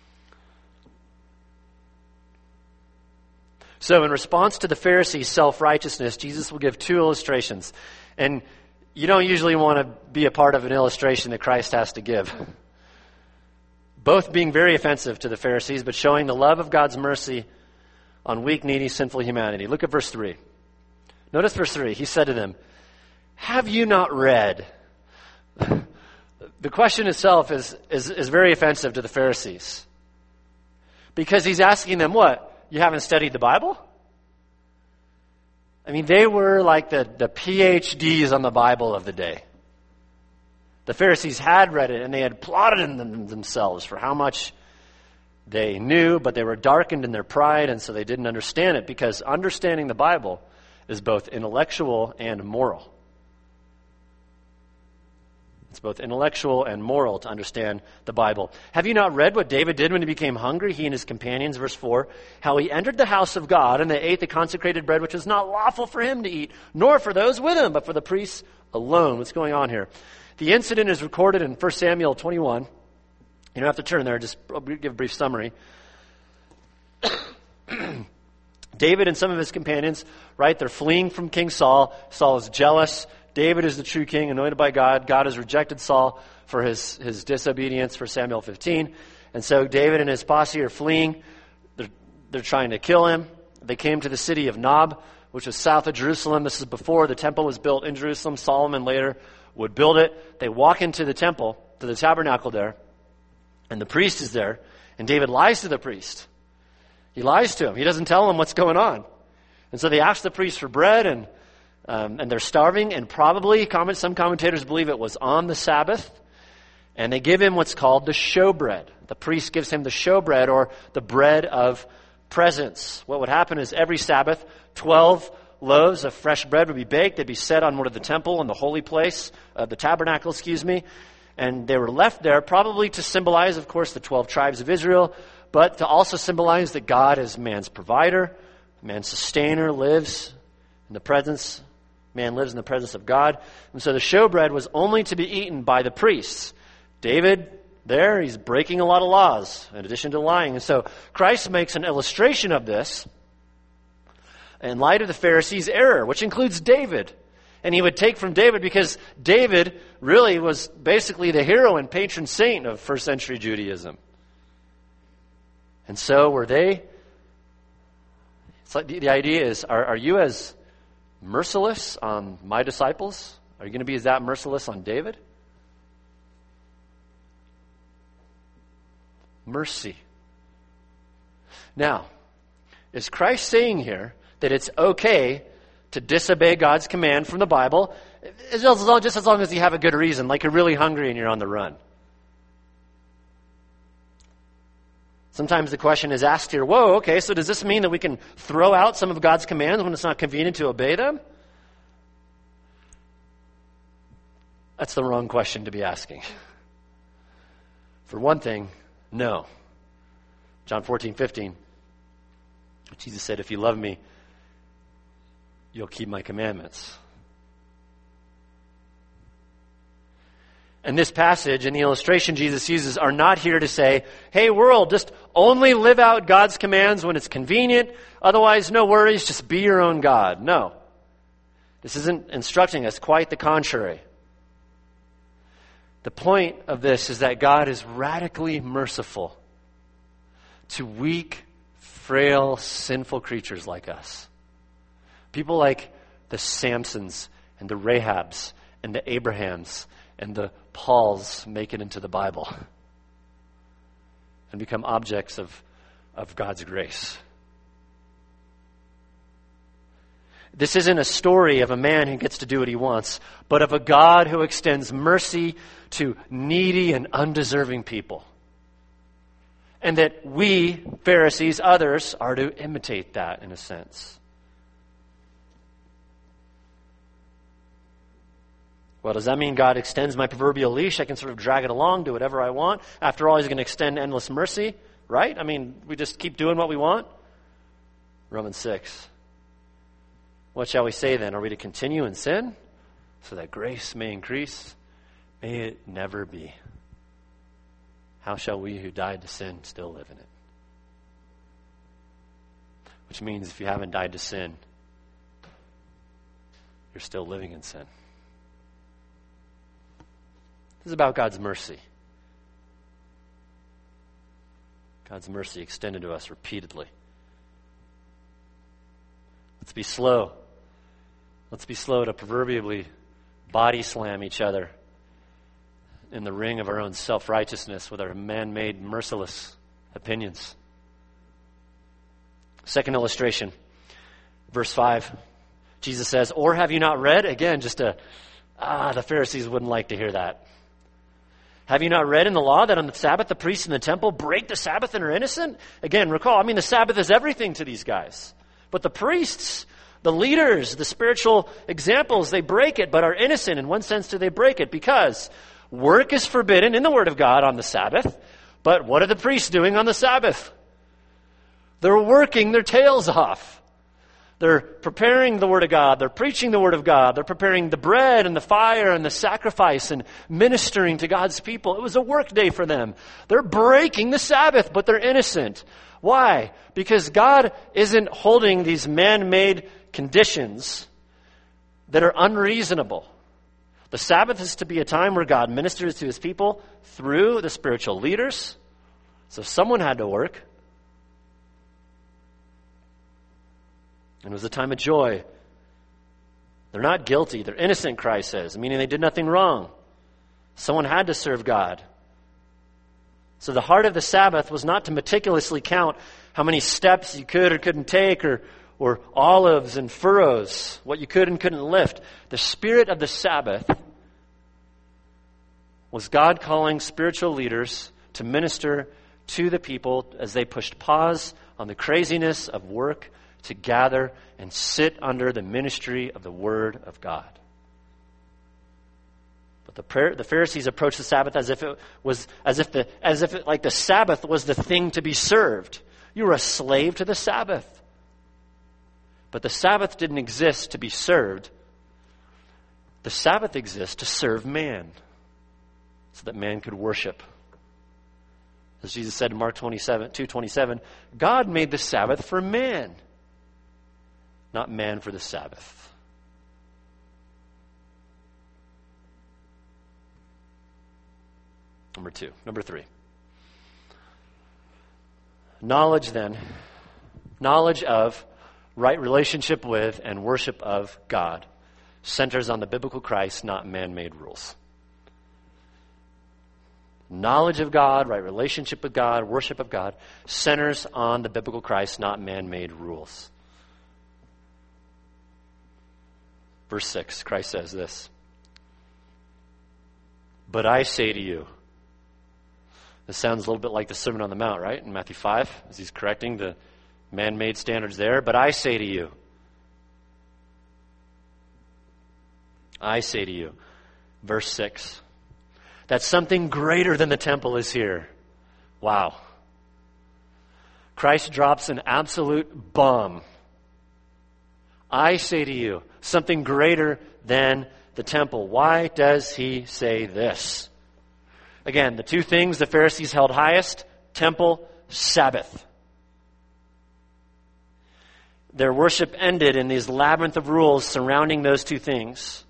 So in response to the Pharisees' self-righteousness, Jesus will give two illustrations. And you don't usually want to be a part of an illustration that Christ has to give. Both being very offensive to the Pharisees, but showing the love of God's mercy on weak, needy, sinful humanity. Look at verse 3. Notice verse 3. He said to them, have you not read? The question itself is very offensive to the Pharisees. Because he's asking them what? You haven't studied the Bible? I mean, they were like the PhDs on the Bible of the day. The Pharisees had read it, and they had plotted in themselves for how much they knew, but they were darkened in their pride, and so they didn't understand it, because understanding the Bible is both intellectual and moral. It's both intellectual and moral to understand the Bible. Have you not read what David did when he became hungry, he and his companions, verse 4, how he entered the house of God, and they ate the consecrated bread, which was not lawful for him to eat, nor for those with him, but for the priests alone. What's going on here? The incident is recorded in 1 Samuel 21. You don't have to turn there, just give a brief summary. David and some of his companions, right, they're fleeing from King Saul. Saul is jealous. David is the true king, anointed by God. God has rejected Saul for his disobedience, for Samuel 15. And so David and his posse are fleeing. They're trying to kill him. They came to the city of Nob, which was south of Jerusalem. This is before the temple was built in Jerusalem. Solomon later would build it. They walk into the temple, to the tabernacle there, and the priest is there. And David lies to the priest. He lies to him. He doesn't tell him what's going on. And so they ask the priest for bread, and they're starving, and probably, some commentators believe it was on the Sabbath, and they give him what's called the showbread. The priest gives him the showbread, or the bread of presence. What would happen is every Sabbath, 12 loaves of fresh bread would be baked. They'd be set on one of the temple in the holy place, the tabernacle, and they were left there probably to symbolize, of course, the 12 tribes of Israel, but to also symbolize that God is man's provider, man's sustainer, man lives in the presence of God. And so the showbread was only to be eaten by the priests. David, there, he's breaking a lot of laws in addition to lying. And so Christ makes an illustration of this in light of the Pharisees' error, which includes David. And he would take from David because David really was basically the hero and patron saint of first century Judaism. And so were they. It's like the idea is, are you as merciless on my disciples? Are you going to be as that merciless on David? Mercy. Now, is Christ saying here that it's okay to disobey God's command from the Bible, just as long as you have a good reason, like you're really hungry and you're on the run. Sometimes the question is asked here, whoa, okay, so does this mean that we can throw out some of God's commands when it's not convenient to obey them? That's the wrong question to be asking. For one thing, no. John 14:15, Jesus said, if you love me, you'll keep my commandments. And this passage and the illustration Jesus uses are not here to say, hey world, just only live out God's commands when it's convenient. Otherwise, no worries, just be your own God. No. This isn't instructing us, quite the contrary. The point of this is that God is radically merciful to weak, frail, sinful creatures like us. People like the Samsons and the Rahabs and the Abrahams and the Pauls make it into the Bible and become objects of God's grace. This isn't a story of a man who gets to do what he wants, but of a God who extends mercy to needy and undeserving people. And that we, Pharisees, others, are to imitate that in a sense. Well, does that mean God extends my proverbial leash? I can sort of drag it along, do whatever I want. After all, he's going to extend endless mercy, right? I mean, we just keep doing what we want? Romans 6. What shall we say then? Are we to continue in sin so that grace may increase? May it never be. How shall we who died to sin still live in it? Which means if you haven't died to sin, you're still living in sin. This is about God's mercy. God's mercy extended to us repeatedly. Let's be slow. Let's be slow to proverbially body slam each other in the ring of our own self-righteousness with our man-made, merciless opinions. Second illustration, verse 5. Jesus says, or have you not read? Again, the Pharisees wouldn't like to hear that. Have you not read in the law that on the Sabbath the priests in the temple break the Sabbath and are innocent? Again, recall, the Sabbath is everything to these guys. But the priests, the leaders, the spiritual examples, they break it but are innocent. In one sense do they break it? Because work is forbidden in the Word of God on the Sabbath. But what are the priests doing on the Sabbath? They're working their tails off. They're preparing the Word of God. They're preaching the Word of God. They're preparing the bread and the fire and the sacrifice and ministering to God's people. It was a work day for them. They're breaking the Sabbath, but they're innocent. Why? Because God isn't holding these man-made conditions that are unreasonable. The Sabbath is to be a time where God ministers to his people through the spiritual leaders. So someone had to work. And it was a time of joy. They're not guilty. They're innocent, Christ says, meaning they did nothing wrong. Someone had to serve God. So the heart of the Sabbath was not to meticulously count how many steps you could or couldn't take, or olives and furrows, what you could and couldn't lift. The spirit of the Sabbath was God calling spiritual leaders to minister to the people as they pushed pause on the craziness of work to gather and sit under the ministry of the Word of God. But the Pharisees approached the Sabbath as if the Sabbath was the thing to be served. You were a slave to the Sabbath. But the Sabbath didn't exist to be served. The Sabbath exists to serve man, so that man could worship. As Jesus said in Mark 2:27, God made the Sabbath for man, not man for the Sabbath. Number three. Knowledge of right relationship with and worship of God centers on the biblical Christ, not man-made rules. Knowledge of God, right relationship with God, worship of God centers on the biblical Christ, not man-made rules. Verse 6, Christ says this. But I say to you. This sounds a little bit like the Sermon on the Mount, right? In Matthew 5, as he's correcting the man-made standards there. But I say to you. I say to you. Verse 6. That something greater than the temple is here. Wow. Christ drops an absolute bomb. I say to you, something greater than the temple. Why does he say this? Again, the two things the Pharisees held highest, temple, Sabbath. Their worship ended in these labyrinth of rules surrounding those two things.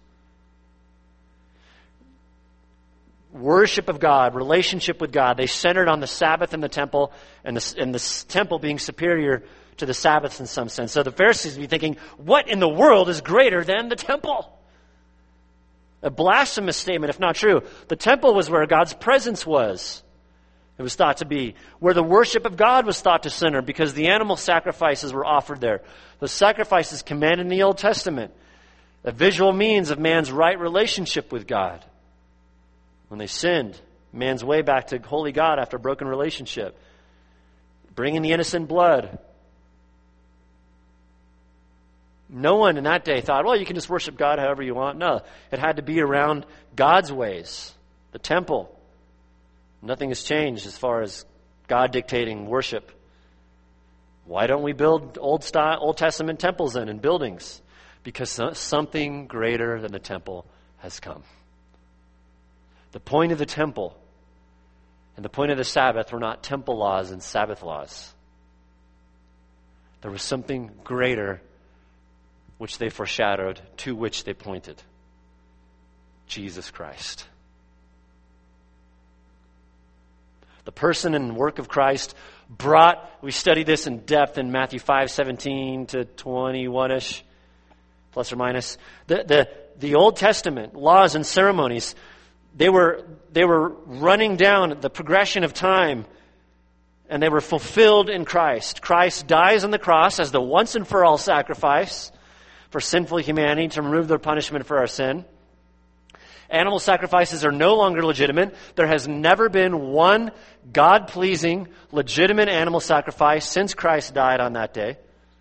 Worship of God, relationship with God, they centered on the Sabbath and the temple, and the temple being superior to the Sabbath in some sense. So the Pharisees would be thinking, what in the world is greater than the temple? A blasphemous statement, if not true. The temple was where God's presence was. It was thought to be where the worship of God was thought to center because the animal sacrifices were offered there. The sacrifices commanded in the Old Testament, a visual means of man's right relationship with God. When they sinned, man's way back to holy God after a broken relationship. Bringing the innocent blood. No one in that day thought, well, you can just worship God however you want. No, it had to be around God's ways, the temple. Nothing has changed as far as God dictating worship. Why don't we build Old Testament temples then and buildings? Because something greater than the temple has come. The point of the temple and the point of the Sabbath were not temple laws and Sabbath laws. There was something greater which they foreshadowed, to which they pointed. Jesus Christ. The person and work of Christ brought, we studied this in depth in Matthew 5:17 to 21-ish, plus or minus. The Old Testament laws and ceremonies, they were running down the progression of time, and they were fulfilled in Christ. Christ dies on the cross as the once and for all sacrifice for sinful humanity to remove their punishment for our sin. Animal sacrifices are no longer legitimate. There has never been one God-pleasing, legitimate animal sacrifice since Christ died on that day.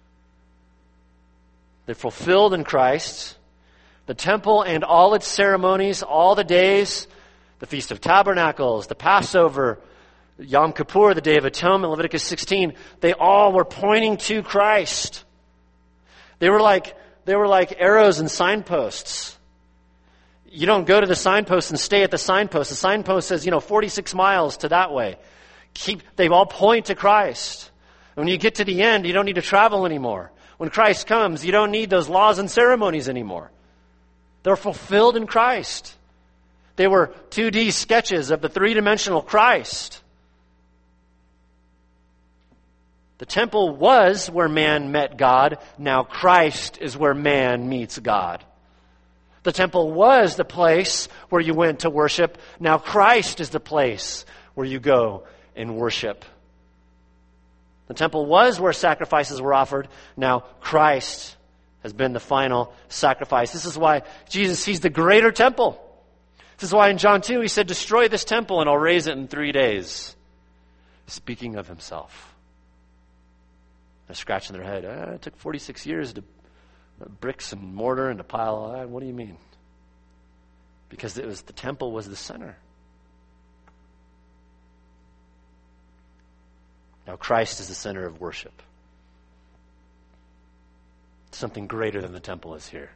They're fulfilled in Christ. The temple and all its ceremonies, all the days, the Feast of Tabernacles, the Passover, Yom Kippur, the Day of Atonement, Leviticus 16, they all were pointing to Christ. They were like arrows and signposts. You don't go to the signpost and stay at the signpost. The signpost says, 46 miles to that way. They all point to Christ. When you get to the end, you don't need to travel anymore. When Christ comes, you don't need those laws and ceremonies anymore. They're fulfilled in Christ. They were 2D sketches of the three-dimensional Christ. The temple was where man met God. Now Christ is where man meets God. The temple was the place where you went to worship. Now Christ is the place where you go and worship. The temple was where sacrifices were offered. Now Christ has been the final sacrifice. This is why Jesus sees the greater temple. This is why in John 2 he said, destroy this temple and I'll raise it in 3 days. Speaking of himself. They're scratching their head. It took 46 years to bricks and mortar and to pile. What do you mean? Because the temple was the center. Now Christ is the center of worship. Something greater than the temple is here.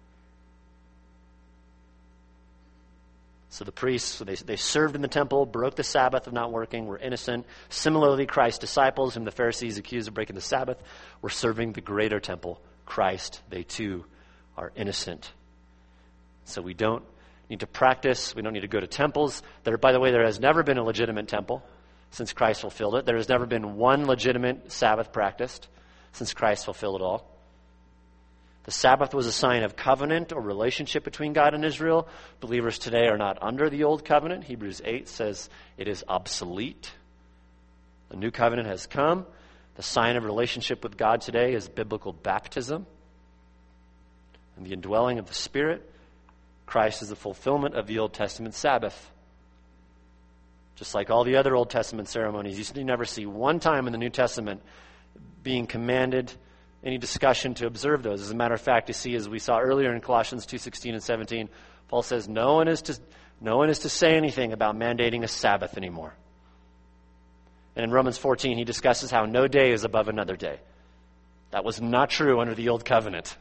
So the priests, they served in the temple, broke the Sabbath of not working, were innocent. Similarly, Christ's disciples, whom the Pharisees accused of breaking the Sabbath, were serving the greater temple, Christ. They too are innocent. So we don't need to practice. We don't need to go to temples. By the way, there has never been a legitimate temple since Christ fulfilled it. There has never been one legitimate Sabbath practiced since Christ fulfilled it all. The Sabbath was a sign of covenant or relationship between God and Israel. Believers today are not under the old covenant. Hebrews 8 says it is obsolete. The new covenant has come. The sign of relationship with God today is biblical baptism. and the indwelling of the Spirit. Christ is the fulfillment of the Old Testament Sabbath. Just like all the other Old Testament ceremonies, you never see one time in the New Testament being commanded any discussion to observe those. As a matter of fact, you see, as we saw earlier in Colossians 2:16 and 17, Paul says no one is to say anything about mandating a Sabbath anymore. And in Romans 14, he discusses how no day is above another day. That was not true under the Old Covenant.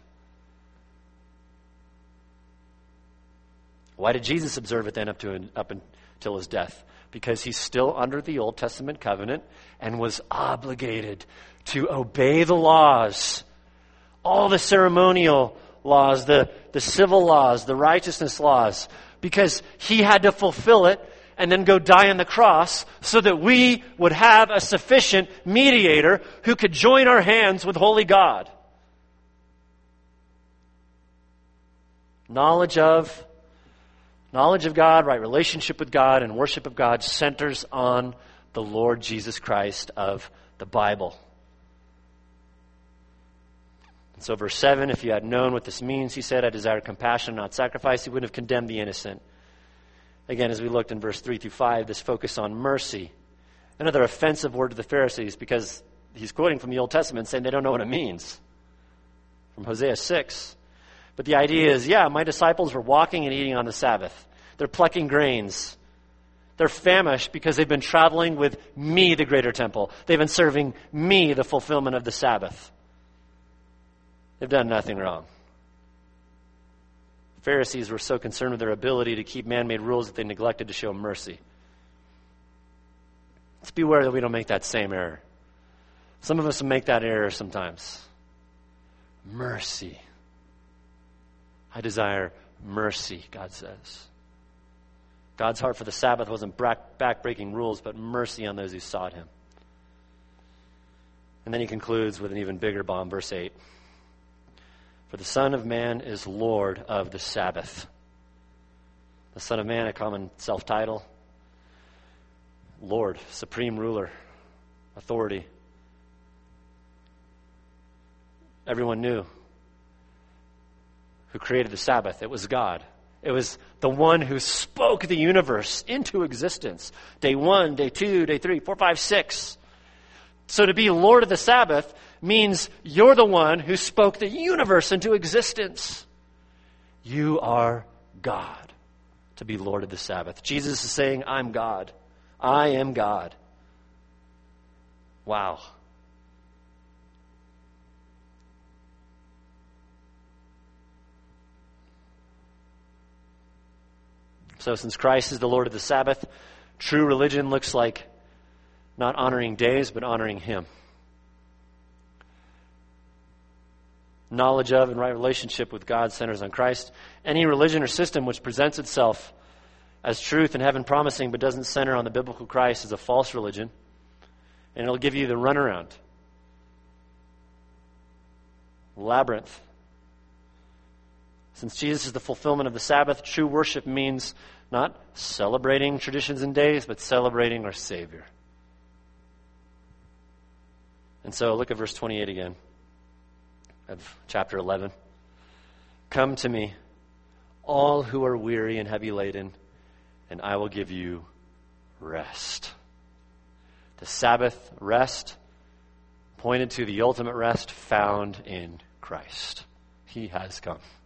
Why did Jesus observe it then up until his death? Because he's still under the Old Testament covenant and was obligated to obey the laws. All the ceremonial laws, the civil laws, the righteousness laws. Because he had to fulfill it and then go die on the cross so that we would have a sufficient mediator who could join our hands with holy God. Knowledge of God, right relationship with God, and worship of God centers on the Lord Jesus Christ of the Bible. And so verse 7, if you had known what this means, he said, I desire compassion, not sacrifice, he wouldn't have condemned the innocent. Again, as we looked in verse 3 through 5, this focus on mercy. Another offensive word to the Pharisees, because he's quoting from the Old Testament saying they don't know what it means. From Hosea 6. But the idea is, my disciples were walking and eating on the Sabbath. They're plucking grains. They're famished because they've been traveling with me, the greater temple. They've been serving me, the fulfillment of the Sabbath. They've done nothing wrong. Pharisees were so concerned with their ability to keep man-made rules that they neglected to show mercy. Let's beware that we don't make that same error. Some of us make that error sometimes. Mercy. I desire mercy, God says. God's heart for the Sabbath wasn't back-breaking rules, but mercy on those who sought him. And then he concludes with an even bigger bomb, verse 8. For the Son of Man is Lord of the Sabbath. The Son of Man, a common self-title. Lord, supreme ruler, authority. Everyone knew who created the Sabbath. It was God. It was the one who spoke the universe into existence. Day 1, day 2, day 3, 4, 5, 6. So to be Lord of the Sabbath means you're the one who spoke the universe into existence. You are God to be Lord of the Sabbath. Jesus is saying, I'm God. I am God. Wow. So since Christ is the Lord of the Sabbath, true religion looks like not honoring days, but honoring him. Knowledge of and right relationship with God centers on Christ. Any religion or system which presents itself as truth and heaven promising but doesn't center on the biblical Christ is a false religion. And it'll give you the runaround. Labyrinth. Since Jesus is the fulfillment of the Sabbath, true worship means not celebrating traditions and days, but celebrating our Savior. And so look at verse 28 again of chapter 11. Come to me, all who are weary and heavy laden, and I will give you rest. The Sabbath rest pointed to the ultimate rest found in Christ. He has come.